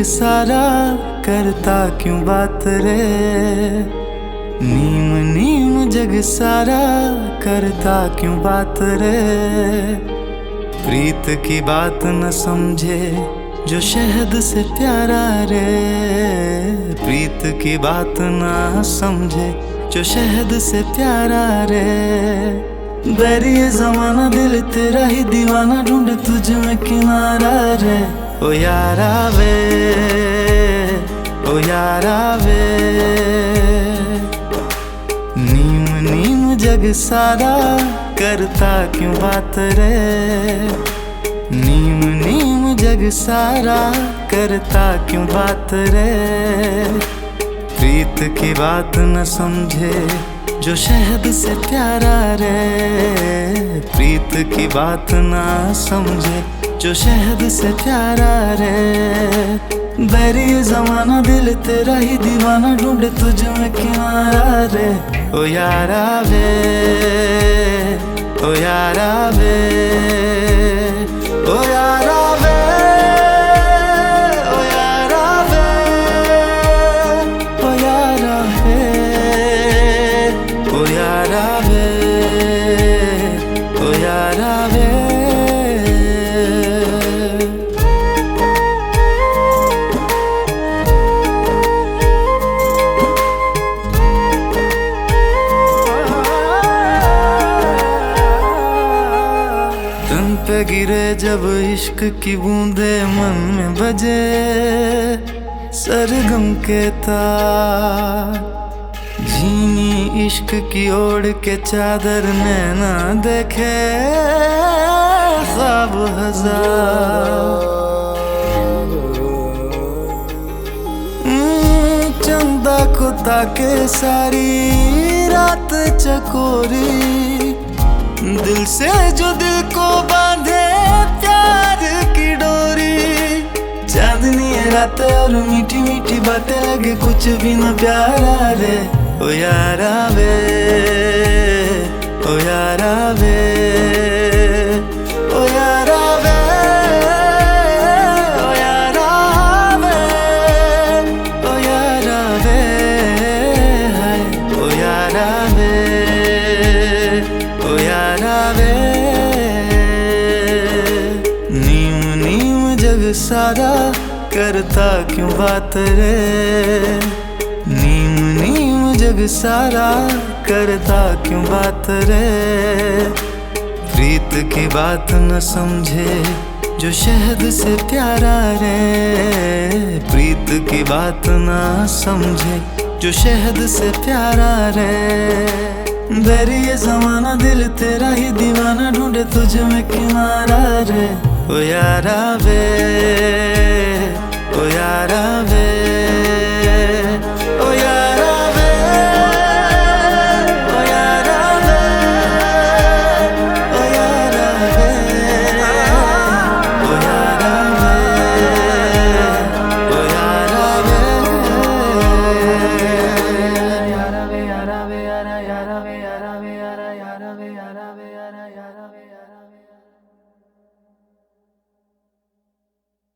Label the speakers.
Speaker 1: सारा करता क्यों बात रे। नीम नीम जग सारा करता क्यों बात रे। प्रीत की बात न समझे जो शहद से प्यारा रे। प्रीत की बात ना समझे जो शहद से प्यारा रे। बैरी जमाना दिल तेरा ही दीवाना ढूंढ तुझ में किनारा रे। ओ यारा वे, ओ यारा वे। नीम नीम जग सारा करता क्यों बात रे। नीम नीम जग सारा करता क्यों बात रे। प्रीत की बात न समझे जो शहद से प्यारा रे। प्रीत की बात ना समझे जो शहद से प्यारा रे। बैरी जमाना दिल तेरा ही दीवाना ढूंढे तुझ में किनारा रे। ओ यारा वे, ओ यारा वे, ओ यारा वे, ओ यारा वे, ओ यारा वे, ओ यारा वे, ओ यारा वे। पे गिरे जब इश्क की बूंदे मन में बजे सरगम के तार। झीनी इश्क की ओढ़ के चादर नैना देखे ख्वाब हजार। चंदा को ताके सारी रात चकोरी। दिल से जो दिल को बांधे प्यार की डोरी। चांदनी रात और मीठी मीठी बातें लगे कुछ भी न प्यारा रे। ओ यारा वे, ओ यारा वे, ओ यारा वे, ओ यारा वे, ओ यारा वे, हाय ओ यारा वे, ओ यारा वे। नीम नीम जग सारा करता क्यों बात रे। नीम नीम जग सारा करता क्यों बात रे। प्रीत की बात न समझे जो शहद से प्यारा रे। प्रीत की बात ना समझे जो शहद से प्यारा रे। बैरी ये जमाना दिल तेरा ही दीवाना ढूंढे तुझ में किनारा रे। ओ यारा वे, ओ यारा वे, ओ यारा वे, ओ यारा वे, ओ यारा वे, ओ यारा वे, ओ यारा वे, यारा वे, यारा वे, यारा वे, यारा वे, यारा वे, यारा वे, यारा वे, यारा वे, यारा वे।